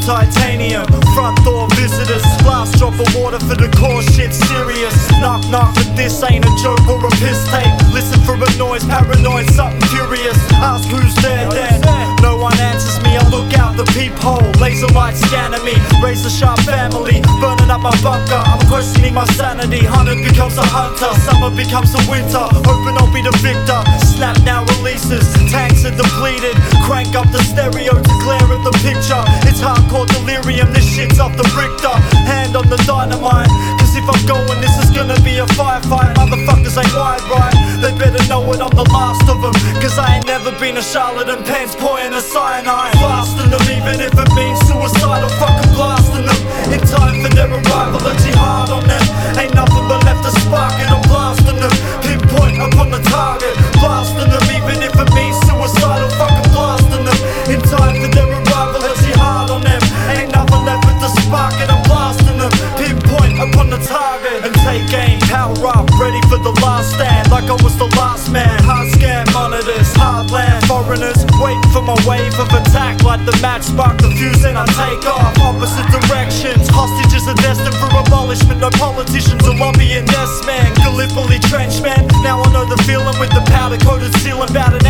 titanium. Front door visitors, last drop of water for the core shit serious. Knock knock, but this ain't a joke or a piss tape. Listen for a noise, paranoid, something curious. Ask who's there then. No one answers me, I look out the peephole. Laser light scanning me, razor sharp family burning up my bunker. I'm questioning my sanity. Hunter becomes a hunter, summer becomes a winter. Hoping I'll be the victor. Snap now releases, tanks are depleted. Crank up the stereo to glare at the picture. It's hardcore delirium, this shit's off the Richter. Hand on the dynamite, cause if I'm going this is gonna be a firefight. Motherfuckers ain't wide right, they better know it, I'm the last of them. Cause I ain't never been a charlotte and pants pouring a cyanide. Blasting them even if it means suicide or fucking blasting them. In time for their arrival, a jihad on them. Ain't nothing but left to spark it, I'm blasting them. Pinpoint upon the target, blasting them even if it means suicide or fucking blasting them. In time for their arrival, a jihad on them. Ain't nothing left but to spark it, I'm blasting them. Pinpoint upon the target and take aim, power up, ready for the last stand. Like I was the last man, hard scan monitors, heartland foreigners waiting for my wave of attack. Like the match spark the fuse and I take off opposite directions. Hostages are destined for abolishment. No politicians are lobbying, yes man. Gallipoli trench man, now I know the feeling with the powder coated ceiling. About an